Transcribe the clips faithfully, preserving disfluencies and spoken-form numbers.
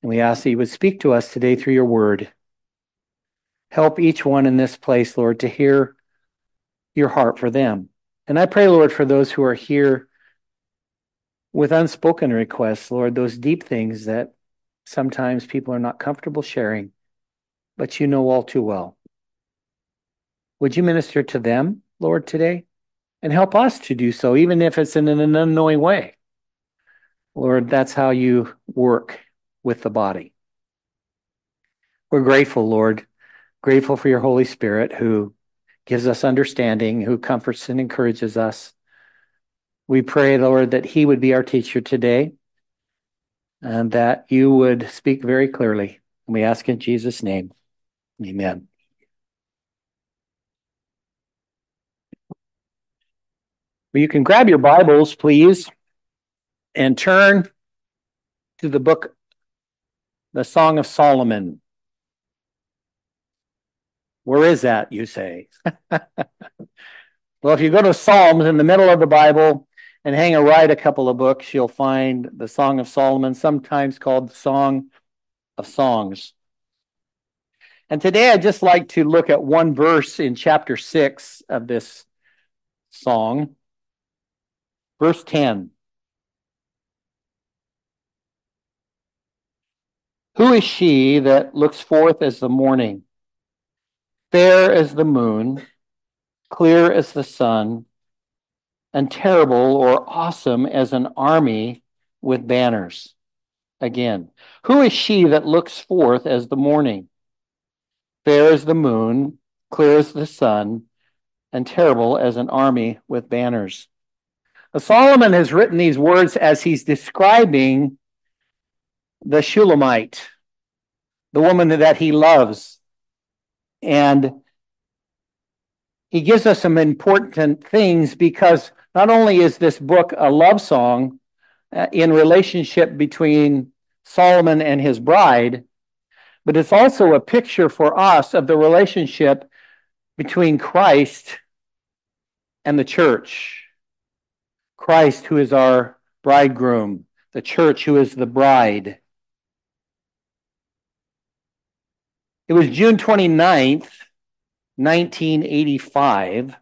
We ask that you would speak to us today through your word. Help each one in this place, Lord, to hear your heart for them. And I pray, Lord, for those who are here with unspoken requests, Lord, those deep things that sometimes people are not comfortable sharing, but you know all too well. Would you minister to them, Lord, today? And help us to do so, even if it's in an unknowing way. Lord, that's how you work with the body. We're grateful, Lord, grateful for your Holy Spirit who gives us understanding, who comforts and encourages us. We pray, Lord, that he would be our teacher today and that you would speak very clearly. And we ask in Jesus' name. Amen. Well, you can grab your Bibles, please, and turn to the book, the Song of Solomon. Where is that, you say? Well, if you go to Psalms in the middle of the Bible and hang a right a couple of books, you'll find the Song of Solomon, sometimes called the Song of Songs. And today I'd just like to look at one verse in chapter six of this song, verse ten. Who is she that looks forth as the morning, fair as the moon, clear as the sun, and terrible or awesome as an army with banners? Again, who is she that looks forth as the morning, fair as the moon, clear as the sun, and terrible as an army with banners? Now, Solomon has written these words as he's describing the Shulamite, the woman that he loves. And he gives us some important things because not only is this book a love song uh, in relationship between Solomon and his bride, but it's also a picture for us of the relationship between Christ and the church. Christ, who is our bridegroom, the church, who is the bride. It was June twenty-ninth, nineteen eighty-five,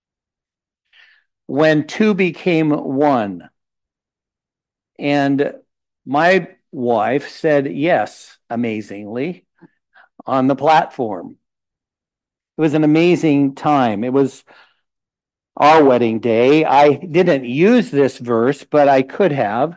when two became one. And my wife said yes, amazingly, on the platform. It was an amazing time. It was our wedding day. I didn't use this verse, but I could have.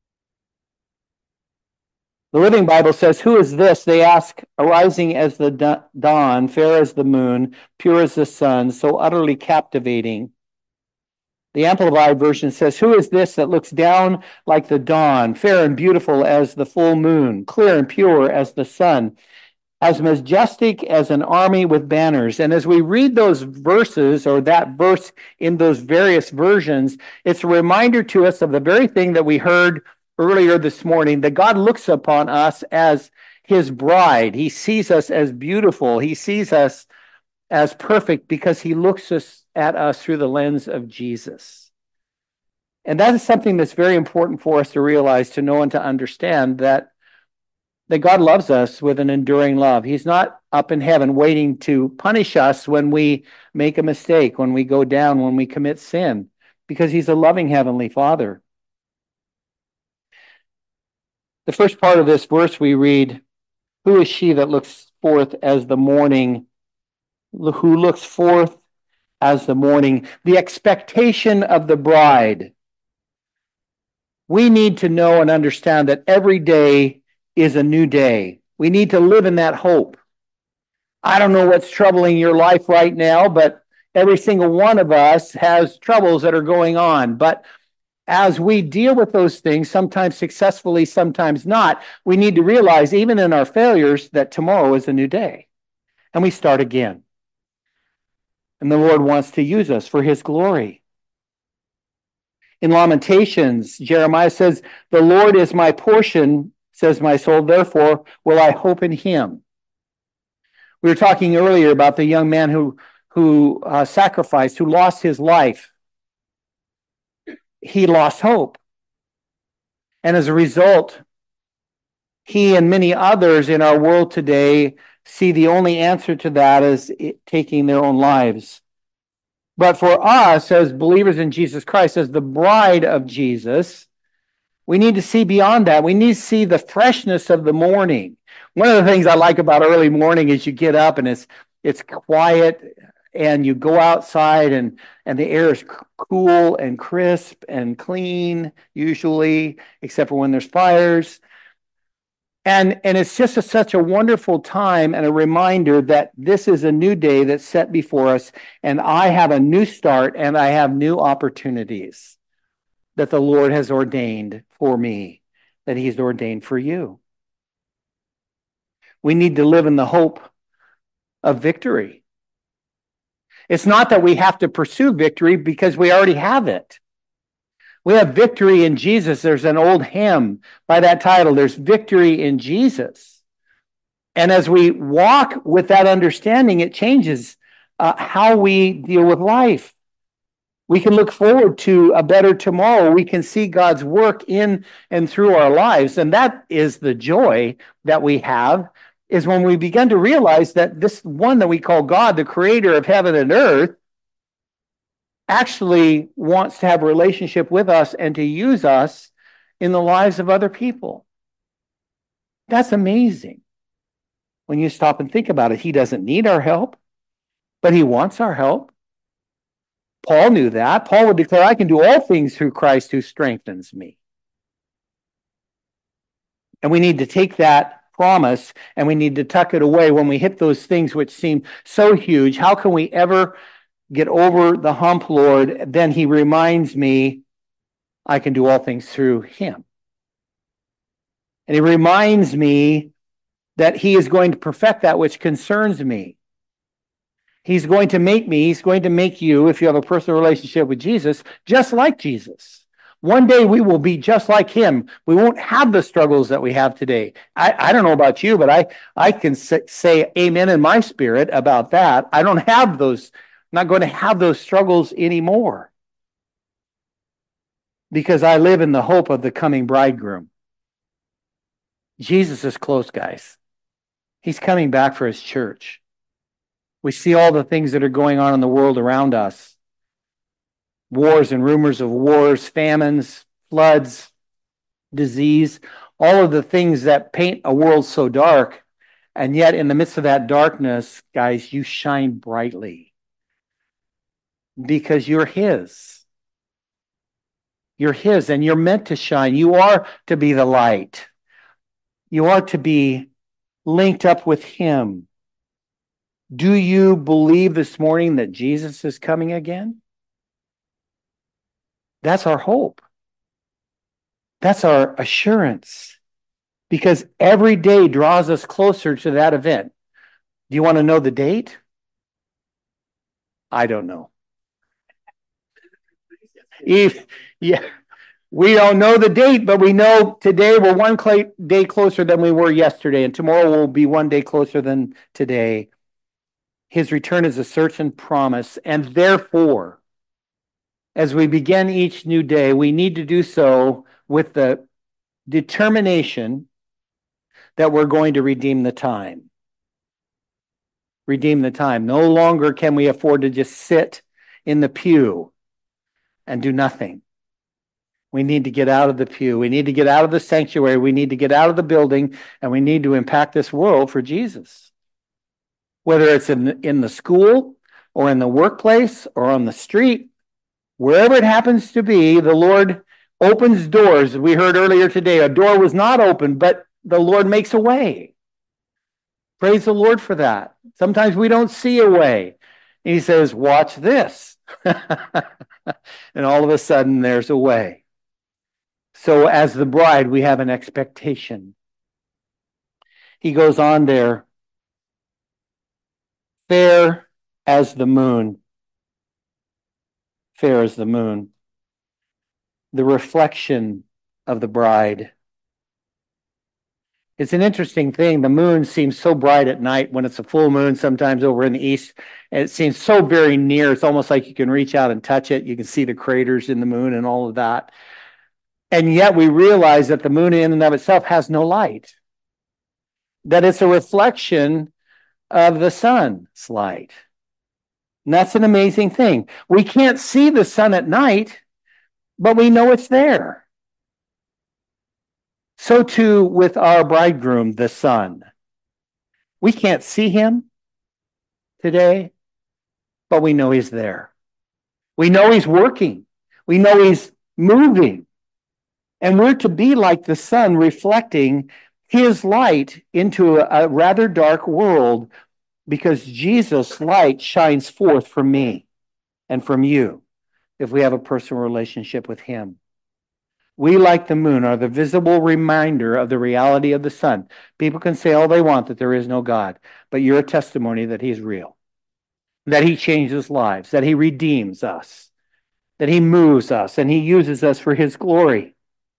The Living Bible says, who is this? They ask, arising as the dawn, fair as the moon, pure as the sun, so utterly captivating. The Amplified Version says, who is this that looks down like the dawn, fair and beautiful as the full moon, clear and pure as the sun, as majestic as an army with banners? And as we read those verses, or that verse in those various versions, it's a reminder to us of the very thing that we heard earlier this morning, that God looks upon us as his bride. He sees us as beautiful. He sees us as perfect because he looks us, at us through the lens of Jesus. And that is something that's very important for us to realize, to know, and to understand that, that God loves us with an enduring love. He's not up in heaven waiting to punish us when we make a mistake, when we go down, when we commit sin, because he's a loving heavenly Father. The first part of this verse we read, who is she that looks forth as the morning, who looks forth as the morning? The expectation of the bride. We need to know and understand that every day is a new day. We need to live in that hope. I don't know what's troubling your life right now, but every single one of us has troubles that are going on. But as we deal with those things, sometimes successfully, sometimes not, we need to realize, even in our failures, that tomorrow is a new day. And we start again. And the Lord wants to use us for his glory. In Lamentations, Jeremiah says, the Lord is my portion, says my soul, therefore will I hope in him. We were talking earlier about the young man who, who uh, sacrificed, who lost his life. He lost hope. And as a result, He and many others in our world today see the only answer to that as taking their own lives. But for us, as believers in Jesus Christ, as the bride of Jesus, we need to see beyond that. We need to see the freshness of the morning. One of the things I like about early morning is you get up and it's it's quiet, and you go outside and and the air is cool and crisp and clean, usually, except for when there's fires. And, and it's just a, such a wonderful time and a reminder that this is a new day that's set before us, and I have a new start and I have new opportunities that the Lord has ordained for me, that He's ordained for you. We need to live in the hope of victory. It's not that we have to pursue victory, because we already have it. We have victory in Jesus. There's an old hymn by that title. There's victory in Jesus. And as we walk with that understanding, it changes uh, how we deal with life. We can look forward to a better tomorrow. We can see God's work in and through our lives. And that is the joy that we have, is when we begin to realize that this one that we call God, the creator of heaven and earth, actually wants to have a relationship with us and to use us in the lives of other people. That's amazing when you stop and think about it. He doesn't need our help, but He wants our help. Paul knew that. Paul would declare, I can do all things through Christ who strengthens me. And we need to take that promise and we need to tuck it away when we hit those things which seem so huge. How can we ever get over the hump, Lord? Then He reminds me, I can do all things through Him. And He reminds me that He is going to perfect that which concerns me. He's going to make me, He's going to make you, if you have a personal relationship with Jesus, just like Jesus. One day we will be just like Him. We won't have the struggles that we have today. I, I don't know about you, but I, I can say amen in my spirit about that. I don't have those, I'm not going to have those struggles anymore, because I live in the hope of the coming bridegroom. Jesus is close, guys. He's coming back for His church. We see all the things that are going on in the world around us. Wars and rumors of wars, famines, floods, disease, all of the things that paint a world so dark. And yet in the midst of that darkness, guys, you shine brightly because you're His. You're His and you're meant to shine. You are to be the light. You are to be linked up with Him. Do you believe this morning that Jesus is coming again? That's our hope. That's our assurance, because every day draws us closer to that event. Do you want to know the date? I don't know. If, yeah, we don't know the date, but we know today we're one cl- day closer than we were yesterday, and tomorrow will be one day closer than today. His return is a certain promise, and therefore, as we begin each new day, we need to do so with the determination that we're going to redeem the time. Redeem the time. No longer can we afford to just sit in the pew and do nothing. We need to get out of the pew. We need to get out of the sanctuary. We need to get out of the building, and we need to impact this world for Jesus. Whether it's in the, in the school or in the workplace or on the street, wherever it happens to be, the Lord opens doors. We heard earlier today, a door was not open, but the Lord makes a way. Praise the Lord for that. Sometimes we don't see a way. And He says, watch this. And all of a sudden, there's a way. So as the bride, we have an expectation. He goes on there, fair as the moon. Fair as the moon. The reflection of the bride. It's an interesting thing. The moon seems so bright at night when it's a full moon, sometimes over in the east. And it seems so very near. It's almost like you can reach out and touch it. You can see the craters in the moon and all of that. And yet we realize that the moon in and of itself has no light. that it's a reflection of the sun's light. And that's an amazing thing. We can't see the sun at night, but we know it's there. So too with our bridegroom, the sun. We can't see him today, but we know he's there. We know he's working. We know he's moving. And we're to be like the sun, reflecting his light into a, a rather dark world, because Jesus' light shines forth from me and from you if we have a personal relationship with him. We, like the moon, are the visible reminder of the reality of the sun. People can say all they want that there is no God, but you're a testimony that he's real, that he changes lives, that he redeems us, that he moves us, and he uses us for his glory.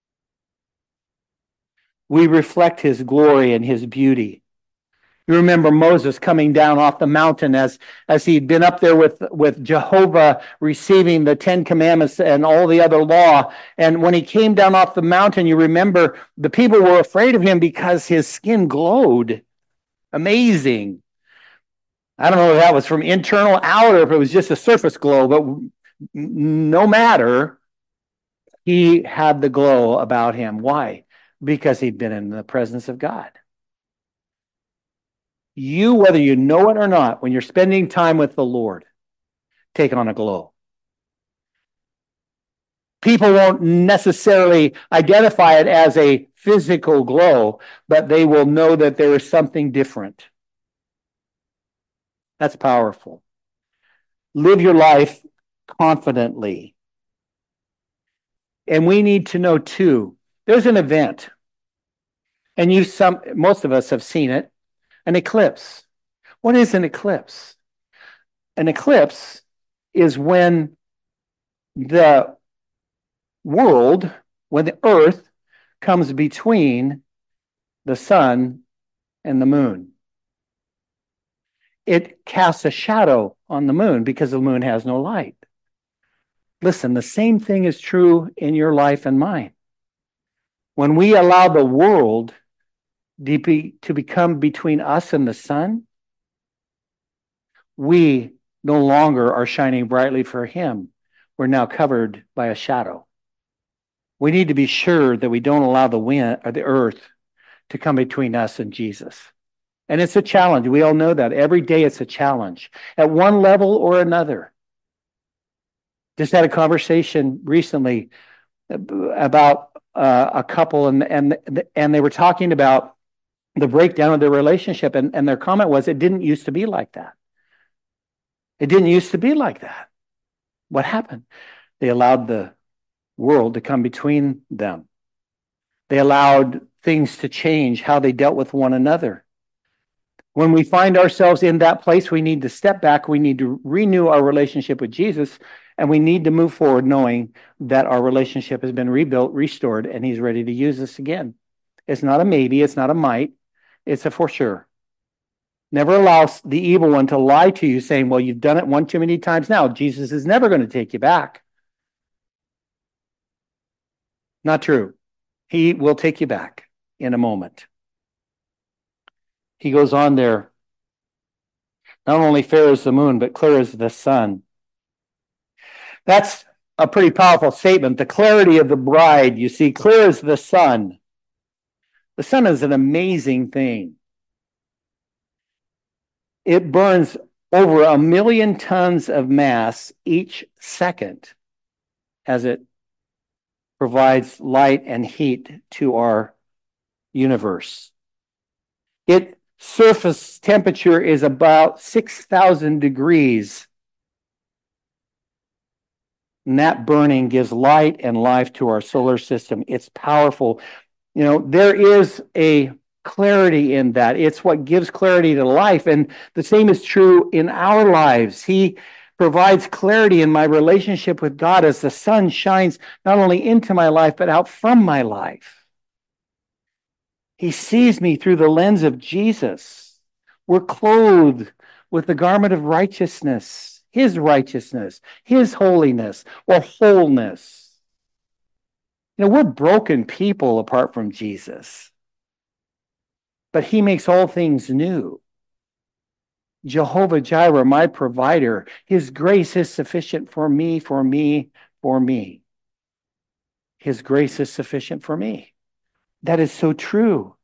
We reflect his glory and his beauty. You remember Moses coming down off the mountain as, as he'd been up there with, with Jehovah, receiving the Ten Commandments and all the other law. And when he came down off the mountain, you remember the people were afraid of him because his skin glowed. Amazing. I don't know if that was from internal out or if it was just a surface glow, but no matter, he had the glow about him. Why? Because he'd been in the presence of God. You, whether you know it or not, when you're spending time with the Lord, take on a glow. People won't necessarily identify it as a physical glow, but they will know that there is something different. That's powerful. Live your life confidently. And we need to know, too, there's an event, and you some most of us have seen it, an eclipse. What is an eclipse? An eclipse is when the world, when the earth comes between the sun and the moon. It casts a shadow on the moon because the moon has no light. Listen, the same thing is true in your life and mine. When we allow the world to become between us and the sun, we no longer are shining brightly for him. We're now covered by a shadow. We need to be sure that we don't allow the wind or the earth to come between us and Jesus. And it's a challenge. We all know that. Every day it's a challenge at one level or another. Just had a conversation recently about uh, a couple, and, and, and they were talking about the breakdown of their relationship. And, and their comment was, it didn't used to be like that. It didn't used to be like that. What happened? They allowed the world to come between them. They allowed things to change how they dealt with one another. When we find ourselves in that place, we need to step back. We need to renew our relationship with Jesus, and we need to move forward knowing that our relationship has been rebuilt, restored, and he's ready to use us again. It's not a maybe. It's not a might. It's a for sure. Never allow the evil one to lie to you saying, well, you've done it one too many times now. Jesus is never going to take you back. Not true. He will take you back in a moment. He goes on there. Not only fair as the moon, but clear as the sun. That's a pretty powerful statement. The clarity of the bride, you see, clear as the sun. The sun is an amazing thing. It burns over a million tons of mass each second as it provides light and heat to our universe. Its surface temperature is about six thousand degrees. And that burning gives light and life to our solar system. It's powerful. You know, there is a clarity in that. It's what gives clarity to life. And the same is true in our lives. He provides clarity in my relationship with God as the sun shines not only into my life, but out from my life. He sees me through the lens of Jesus. We're clothed with the garment of righteousness, his righteousness, his holiness, or wholeness. You know, we're broken people apart from Jesus. but he makes all things new. Jehovah Jireh, my provider, his grace is sufficient for me, for me, for me. His grace is sufficient for me. That is so true.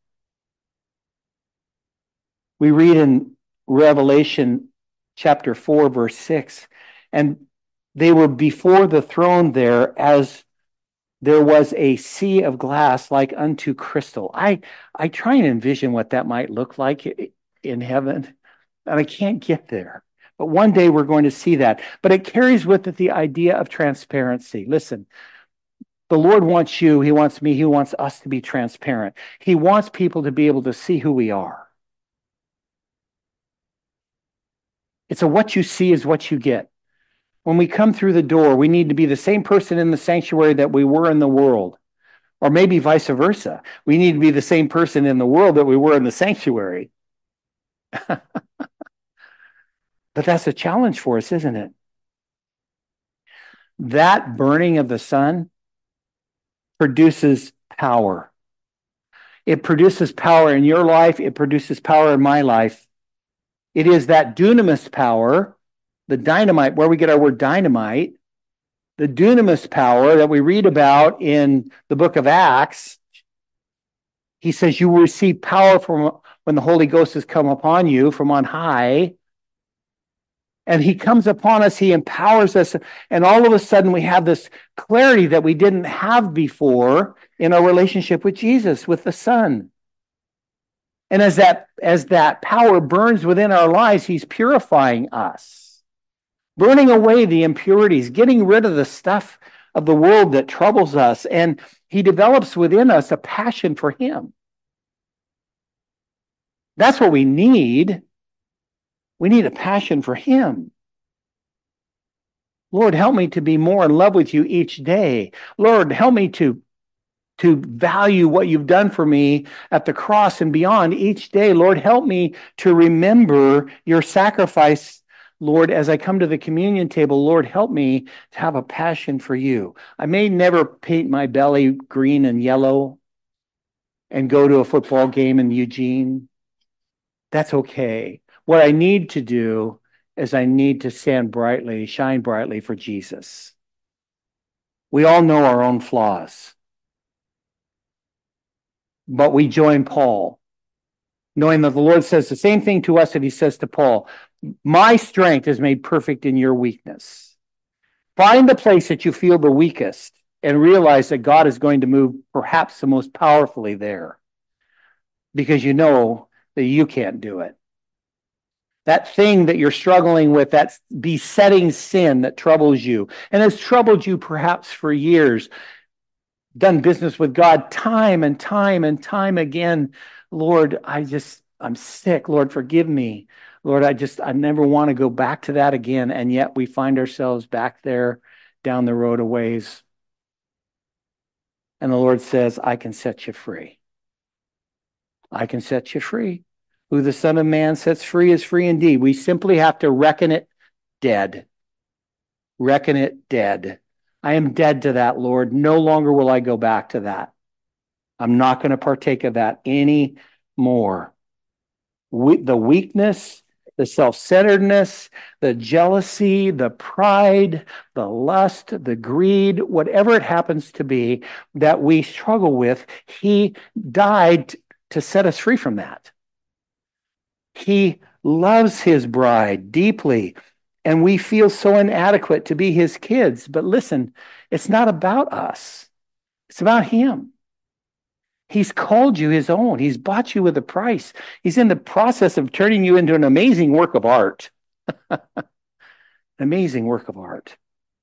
We read in Revelation chapter four, verse six, and they were before the throne there as there was a sea of glass like unto crystal. I, I try and envision what that might look like in heaven, and I can't get there. But one day we're going to see that. But it carries with it the idea of transparency. Listen, the Lord wants you, he wants me, he wants us to be transparent. He wants people to be able to see who we are. It's a what you see is what you get. When we come through the door, we need to be the same person in the sanctuary that we were in the world. Or maybe vice versa. We need to be the same person in the world that we were in the sanctuary. But that's a challenge for us, isn't it? That burning of the sun produces power. It produces power in your life. It produces power in my life. It is that dunamis power, the dynamite, where we get our word dynamite, the dunamis power that we read about in the book of Acts. He says you will receive power from when the Holy Ghost has come upon you from on high. And he comes upon us, he empowers us, and all of a sudden we have this clarity that we didn't have before in our relationship with Jesus, with the Son. And as that, as that power burns within our lives, he's purifying us, burning away the impurities, getting rid of the stuff of the world that troubles us, and he develops within us a passion for him. That's what we need. We need a passion for him. Lord, help me to be more in love with you each day. Lord, help me to, to value what you've done for me at the cross and beyond each day. Lord, help me to remember your sacrifice. Lord, as I come to the communion table, Lord, help me to have a passion for you. I may never paint my belly green and yellow and go to a football game in Eugene. That's okay. What I need to do is I need to stand brightly, shine brightly for Jesus. We all know our own flaws. But we join Paul, knowing that the Lord says the same thing to us that he says to Paul. My strength is made perfect in your weakness. Find the place that you feel the weakest and realize that God is going to move perhaps the most powerfully there, because you know that you can't do it. That thing that you're struggling with, that besetting sin that troubles you and has troubled you perhaps for years, done business with God time and time and time again. Lord, I just, I'm sick. Lord, forgive me. Lord, I just, I never want to go back to that again. And yet we find ourselves back there down the road a ways. And the Lord says, I can set you free. I can set you free. Who the Son of Man sets free is free indeed. We simply have to reckon it dead. Reckon it dead. I am dead to that, Lord. No longer will I go back to that. I'm not going to partake of that anymore. We, the weakness, the self-centeredness, the jealousy, the pride, the lust, the greed, whatever it happens to be that we struggle with, he died to set us free from that. He loves his bride deeply, and we feel so inadequate to be his kids. But listen, it's not about us. It's about him. He's called you his own. He's bought you with a price. He's in the process of turning you into an amazing work of art. An amazing work of art.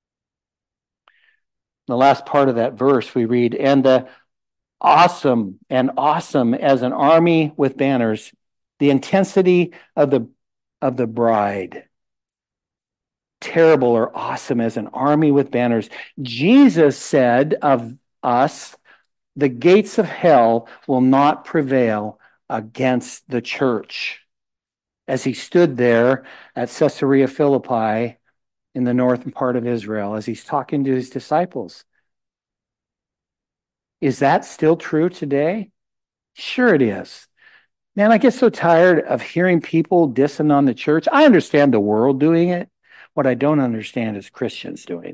The last part of that verse we read, and the awesome and awesome as an army with banners, the intensity of the, of the bride. Terrible or awesome as an army with banners. Jesus said of us, the gates of hell will not prevail against the church. As he stood there at Caesarea Philippi in the northern part of Israel, as he's talking to his disciples. Is that still true today? Sure it is. Man, I get so tired of hearing people dissing on the church. I understand the world doing it. What I don't understand is Christians doing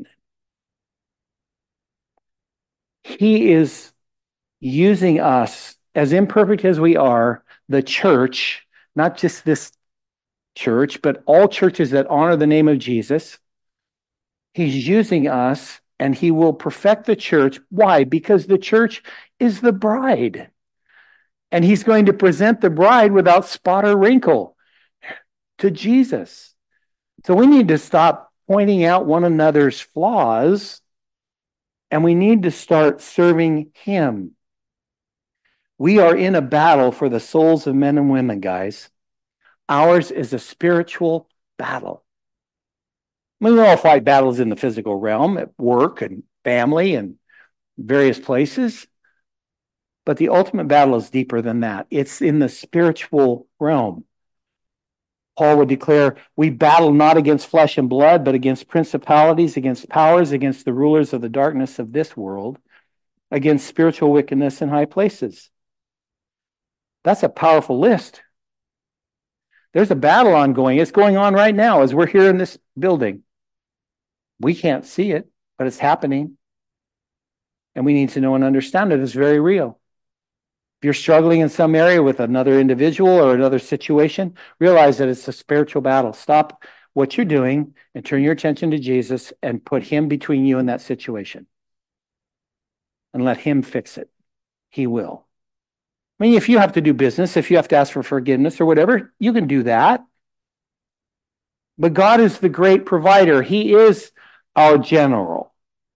it. He is using us, as imperfect as we are, the church, not just this church, but all churches that honor the name of Jesus. He's using us, and he will perfect the church. Why? Because the church is the bride. And he's going to present the bride without spot or wrinkle to Jesus. So we need to stop pointing out one another's flaws, and we need to start serving him. We are in a battle for the souls of men and women, guys. Ours is a spiritual battle. I mean, we all fight battles in the physical realm, at work and family and various places. But the ultimate battle is deeper than that. It's in the spiritual realm. Paul would declare, we battle not against flesh and blood, but against principalities, against powers, against the rulers of the darkness of this world, against spiritual wickedness in high places. That's a powerful list. There's a battle ongoing. It's going on right now as we're here in this building. We can't see it, but it's happening. And we need to know and understand it. It's very real. If you're struggling in some area with another individual or another situation, realize that it's a spiritual battle. Stop what you're doing and turn your attention to Jesus and put him between you and that situation. And let him fix it. He will. I mean, if you have to do business, if you have to ask for forgiveness or whatever, you can do that. But God is the great provider. He is our general.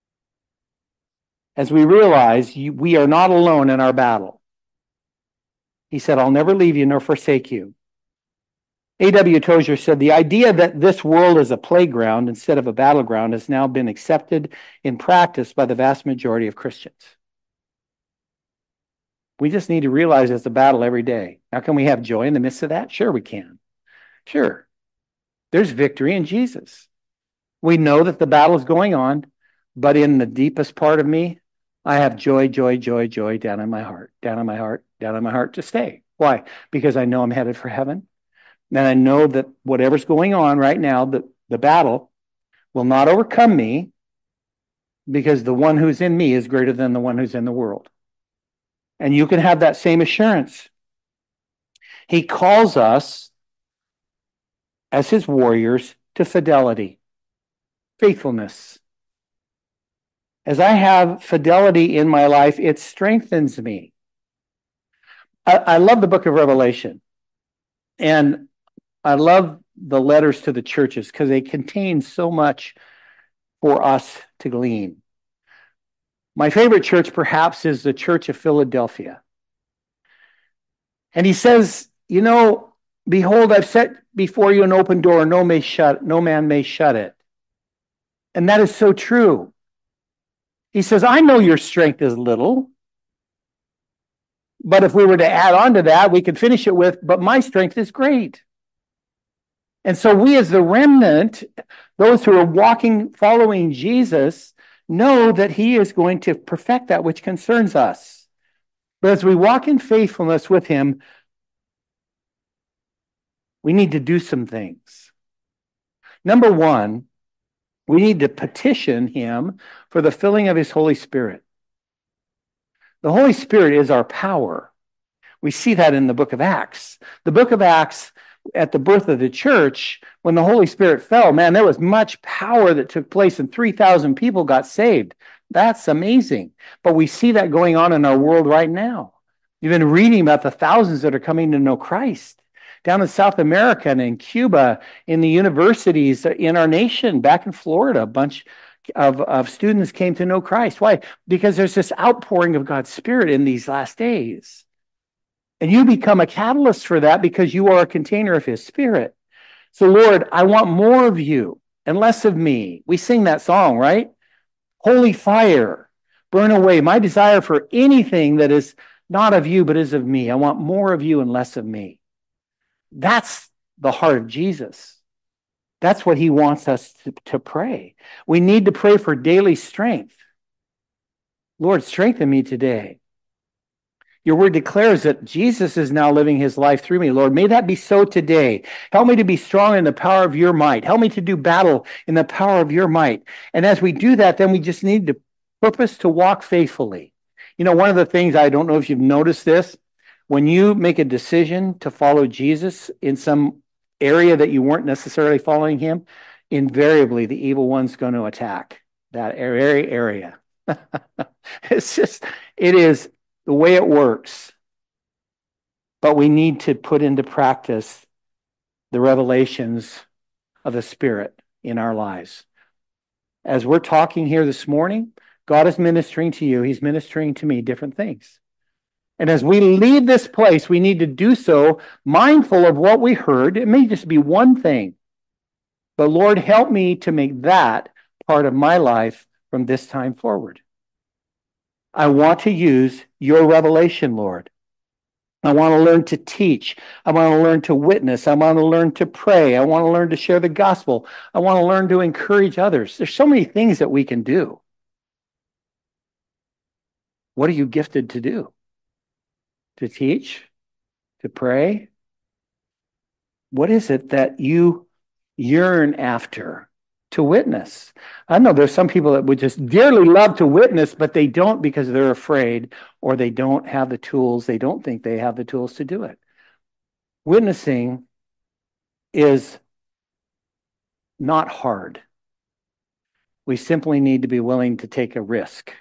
As we realize, we are not alone in our battle. He said, I'll never leave you nor forsake you. A W Tozer said, the idea that this world is a playground instead of a battleground has now been accepted in practice by the vast majority of Christians. We just need to realize it's a battle every day. How can we have joy in the midst of that? Sure, we can. Sure. There's victory in Jesus. We know that the battle is going on, but in the deepest part of me, I have joy, joy, joy, joy down in my heart, down in my heart, down in my heart to stay. Why? Because I know I'm headed for heaven. And I know that whatever's going on right now, the, the battle will not overcome me because the one who's in me is greater than the one who's in the world. And you can have that same assurance. He calls us as his warriors to fidelity, faithfulness. As I have fidelity in my life, it strengthens me. I, I love the book of Revelation. And I love the letters to the churches because they contain so much for us to glean. My favorite church, perhaps, is the Church of Philadelphia. And he says, you know, behold, I've set before you an open door, no may shut, no man may shut it. And that is so true. He says, I know your strength is little. But if we were to add on to that, we could finish it with, but my strength is great. And so we as the remnant, those who are walking, following Jesus, know that he is going to perfect that which concerns us. But as we walk in faithfulness with him, we need to do some things. Number one, we need to petition him for the filling of his Holy Spirit. The Holy Spirit is our power. We see that in the book of Acts. The book of Acts, at the birth of the church, when the Holy Spirit fell, man, there was much power that took place and three thousand people got saved. That's amazing. But we see that going on in our world right now. You've been reading about the thousands that are coming to know Christ. Down in South America and in Cuba, in the universities in our nation, back in Florida, a bunch of, of students came to know Christ. Why? Because there's this outpouring of God's Spirit in these last days. And you become a catalyst for that because you are a container of his Spirit. So, Lord, I want more of you and less of me. We sing that song, right? Holy fire, burn away my desire for anything that is not of you, but is of me. I want more of you and less of me. That's the heart of Jesus. That's what he wants us to, to pray. We need to pray for daily strength. Lord, strengthen me today. Your word declares that Jesus is now living his life through me. Lord, may that be so today. Help me to be strong in the power of your might. Help me to do battle in the power of your might. And as we do that, then we just need to purpose to walk faithfully. You know, one of the things, I don't know if you've noticed this, when you make a decision to follow Jesus in some area that you weren't necessarily following him, invariably the evil one's going to attack that very area. It's just, it is the way it works. But we need to put into practice the revelations of the Spirit in our lives. As we're talking here this morning, God is ministering to you. He's ministering to me different things. And as we leave this place, we need to do so mindful of what we heard. It may just be one thing. But Lord, help me to make that part of my life from this time forward. I want to use your revelation, Lord. I want to learn to teach. I want to learn to witness. I want to learn to pray. I want to learn to share the gospel. I want to learn to encourage others. There's so many things that we can do. What are you gifted to do? To teach? To pray? What is it that you yearn after? To witness. I know there's some people that would just dearly love to witness, but they don't because they're afraid or they don't have the tools. They don't think they have the tools to do it. Witnessing is not hard. We simply need to be willing to take a risk.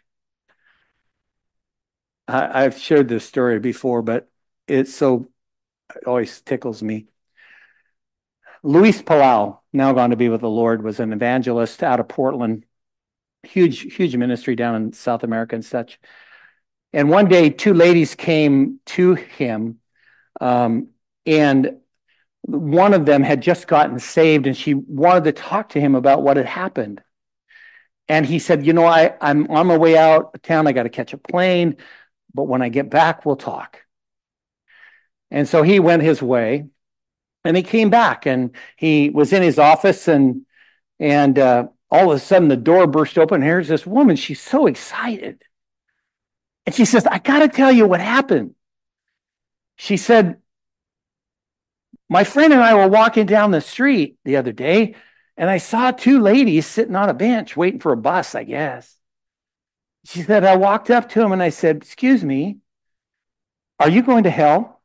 I, I've shared this story before, but it's so, it always tickles me. Luis Palau, now gone to be with the Lord, was an evangelist out of Portland. Huge, huge ministry down in South America and such. And one day, two ladies came to him, um, and one of them had just gotten saved, and she wanted to talk to him about what had happened. And he said, you know, I, I'm on my way out of town. I got to catch a plane, but when I get back, we'll talk. And so he went his way. And he came back and he was in his office and and uh, all of a sudden the door burst open. And here's this woman. She's so excited. And she says, I got to tell you what happened. She said, my friend and I were walking down the street the other day and I saw two ladies sitting on a bench waiting for a bus, I guess. She said, I walked up to them and I said, excuse me, are you going to hell?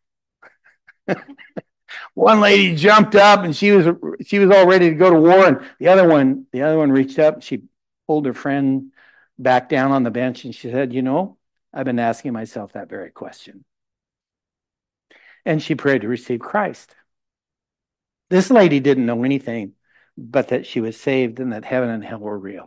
One lady jumped up and she was she was all ready to go to war, and the other one the other one reached up and she pulled her friend back down on the bench and she said, you know, I've been asking myself that very question. And she prayed to receive Christ. This lady didn't know anything but that she was saved and that heaven and hell were real.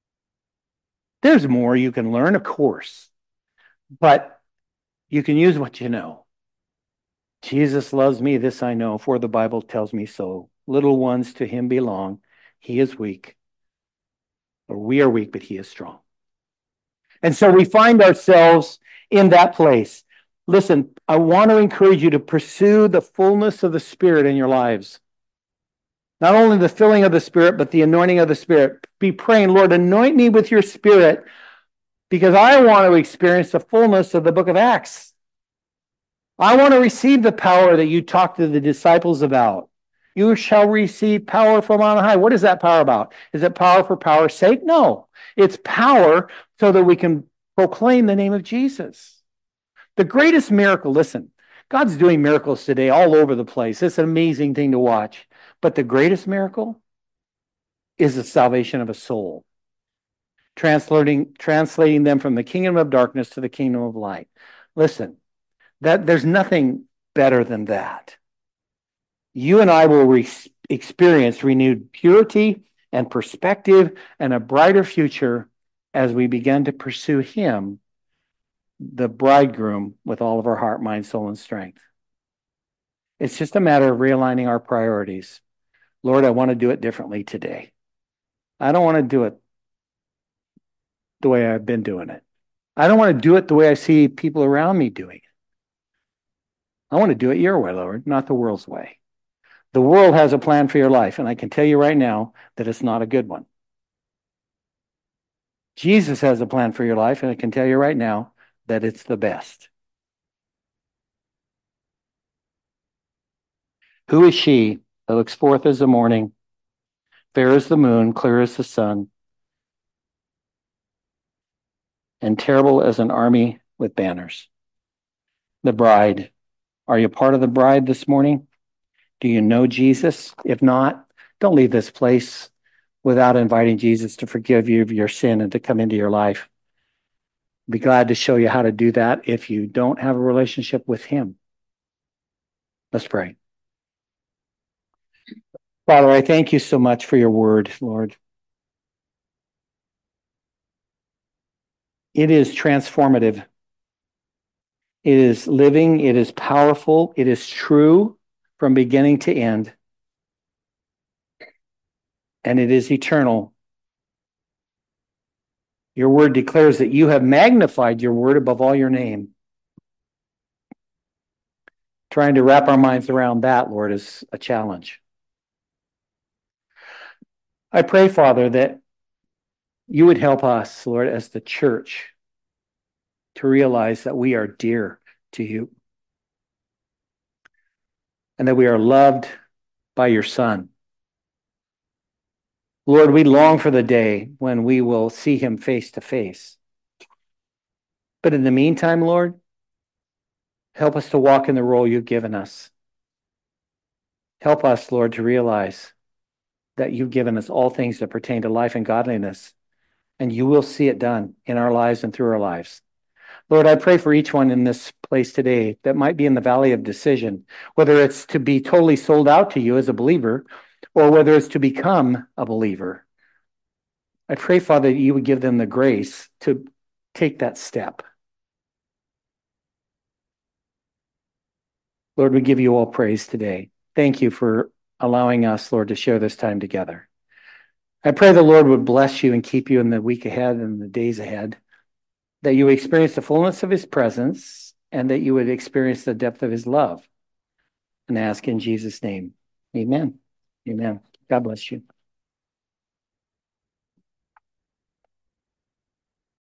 There's more you can learn, of course, but you can use what you know. Jesus loves me, this I know, for the Bible tells me so. Little ones to him belong. He is weak. Or we are weak, but he is strong. And so we find ourselves in that place. Listen, I want to encourage you to pursue the fullness of the Spirit in your lives. Not only the filling of the Spirit, but the anointing of the Spirit. Be praying, Lord, anoint me with your Spirit because I want to experience the fullness of the book of Acts. I want to receive the power that you talked to the disciples about. You shall receive power from on high. What is that power about? Is it power for power's sake? No. It's power so that we can proclaim the name of Jesus. The greatest miracle, listen, God's doing miracles today all over the place. It's an amazing thing to watch. But the greatest miracle is the salvation of a soul. Translating, translating them from the kingdom of darkness to the kingdom of light. Listen. That there's nothing better than that. You and I will re- experience renewed purity and perspective and a brighter future as we begin to pursue him, the bridegroom, with all of our heart, mind, soul, and strength. It's just a matter of realigning our priorities. Lord, I want to do it differently today. I don't want to do it the way I've been doing it. I don't want to do it the way I see people around me doing it. I want to do it your way, Lord, not the world's way. The world has a plan for your life, and I can tell you right now that it's not a good one. Jesus has a plan for your life, and I can tell you right now that it's the best. Who is she that looks forth as the morning, fair as the moon, clear as the sun, and terrible as an army with banners? The bride. Are you part of the bride this morning? Do you know Jesus? If not, don't leave this place without inviting Jesus to forgive you of your sin and to come into your life. I'd be glad to show you how to do that if you don't have a relationship with him. Let's pray. Father, I thank you so much for your word, Lord. It is transformative. It is living. It is powerful. It is true from beginning to end. And it is eternal. Your word declares that you have magnified your word above all your name. Trying to wrap our minds around that, Lord, is a challenge. I pray, Father, that you would help us, Lord, as the church, to realize that we are dear to you and that we are loved by your Son. Lord, we long for the day when we will see him face to face. But in the meantime, Lord, help us to walk in the role you've given us. Help us, Lord, to realize that you've given us all things that pertain to life and godliness, and you will see it done in our lives and through our lives. Lord, I pray for each one in this place today that might be in the valley of decision, whether it's to be totally sold out to you as a believer or whether it's to become a believer. I pray, Father, that you would give them the grace to take that step. Lord, we give you all praise today. Thank you for allowing us, Lord, to share this time together. I pray the Lord would bless you and keep you in the week ahead and the days ahead, that you would experience the fullness of his presence and that you would experience the depth of his love. And ask in Jesus' name. Amen. Amen. God bless you.